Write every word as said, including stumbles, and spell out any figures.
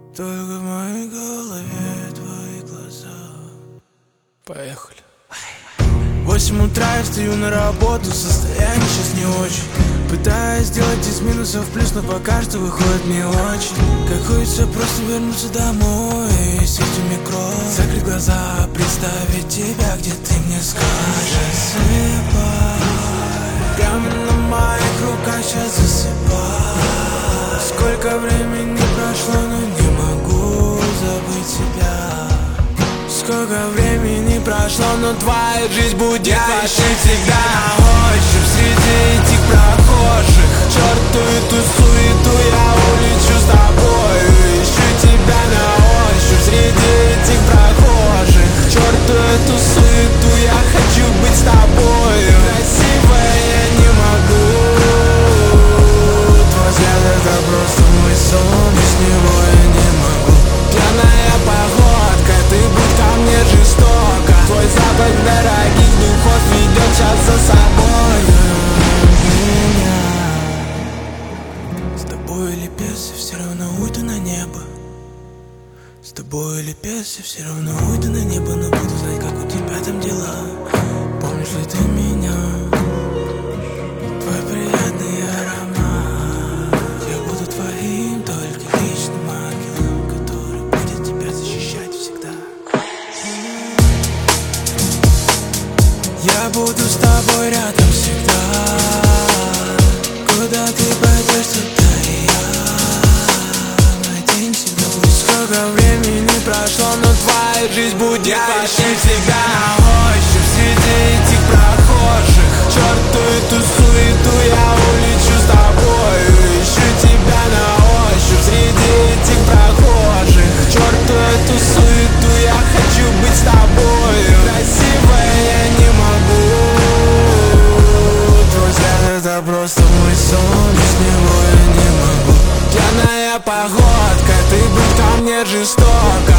Только в моей голове твои глаза. Поехали. Восемь утра я встаю на работу, состояние сейчас не очень. Пытаюсь сделать из минусов плюс, но пока что выходит не очень. Как хочется просто вернуться домой и сесть в микро, закрыть глаза, представить тебя, где ты мне скажешь. Засыпай, прямо на моих руках сейчас засыпай. Сколько времени прошло, но не могу забыть тебя. Сколько времени прошло, но твоя жизнь будет. Я ищу тебя на ощупь среди этих прохожих. Черту эту суету, я улечу с тобою. Ищу тебя на ощупь среди этих прохожих. Черту эту суету, я хочу быть с тобою. Красивая я не могу. Твой взгляд это просто мой сон, без него я не могу. Пьяная походка, ты будь ко мне жестоко. Твой запах дорогих духов ведет сейчас за собой меня. С тобой или без, я все равно уйду на небо. С тобой или без, я все равно уйду на небо. Но буду знать, как у тебя там дела. Помнишь ли ты меня? Твой приятный аромат. Я буду твоим только личным ангелом, который будет тебя защищать всегда. Я буду с тобой рядом всегда. Куда ты пойдешь, туда и я. Мой день всегда будет. Сколько времени прошло, но твоя жизнь будет. Я ищу тебя на ощупь среди этих прохожих. Черту эту суету, я улечу с тобою. Ищу тебя на ощупь среди этих прохожих. Черту эту суету, я хочу быть с тобою. Красивая я не могу. Твой взгляд это просто мой сон, без него я не могу. Пьяная походка, ты будь ко мне жесток.